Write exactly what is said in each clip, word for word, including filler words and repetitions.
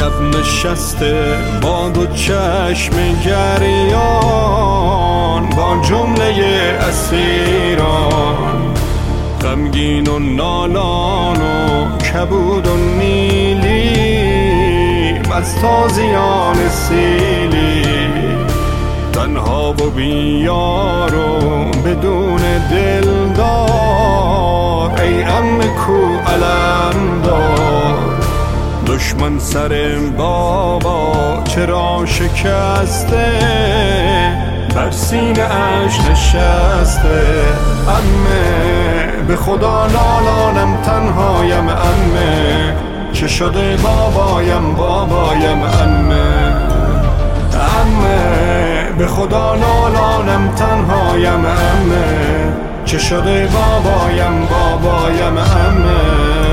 زینب نشسته با دو چشم گریان با جمله اسیران، غمگین و نالان و کبود و نیلی از تازیان سیلی، تنها و بیار و بدون دلدار، ای عمه کو علم دار. دشمن سر بابا چرا شکسته، بر سینه اش نشسته. عمه به خدا نالانم تنهایم، عمه چه شده بابایم بابایم، عمه عمه به خدا نالانم تنهایم، عمه چه شده بابایم بابایم، عمه.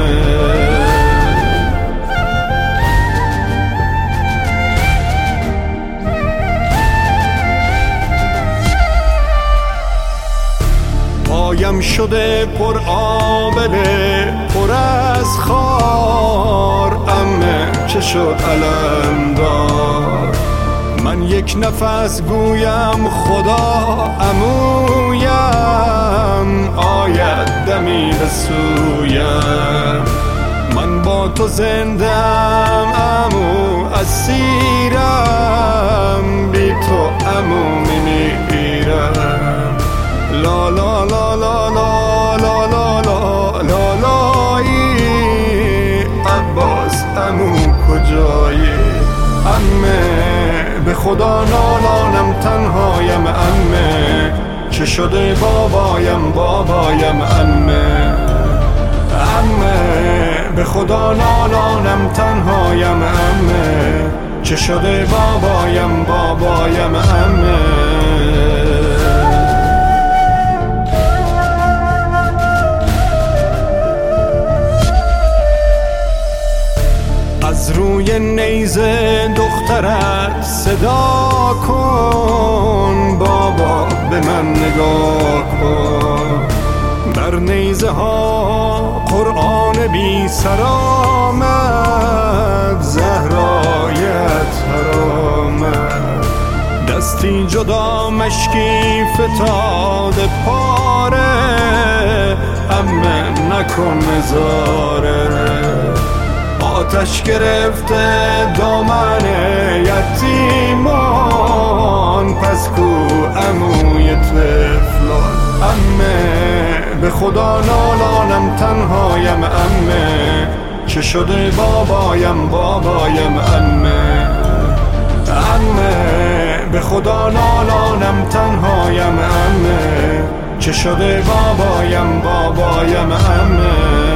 پایم شده پر آبله پر از خار، عمه چه شد علم دار. من یک نفس گویم خدا عمویم، آید دمی به سویم. من با تو زندم عمو اسیرم، بی تو عمو میمیرم. لا لا لا لا لا لا لا لا لا لایی، عباس عمو کجایی؟ عمه به خدا نالانم تنهایم، عمه چه شده بابایم بابایم، عمه عمه به خدا نالانم تنهایم، عمه چه شده بابایم بابایم، عمه. از روی نیزه دخترت صدا کن، بابا به من نگاه کن. در نیزه ها قرآن بی سر آمد، زهرایت حرامد. دستی جدا مشکی فتاده پاره، عمه نکن نظاره. آتش گرفته دامن یتیمان، پس کو عموی طفلان. عمه به خدا نالانم تنهایم، عمه چه شده بابایم بابایم، عمه عمه به خدا نالانم تنهایم، عمه چه شده بابایم بابایم، عمه.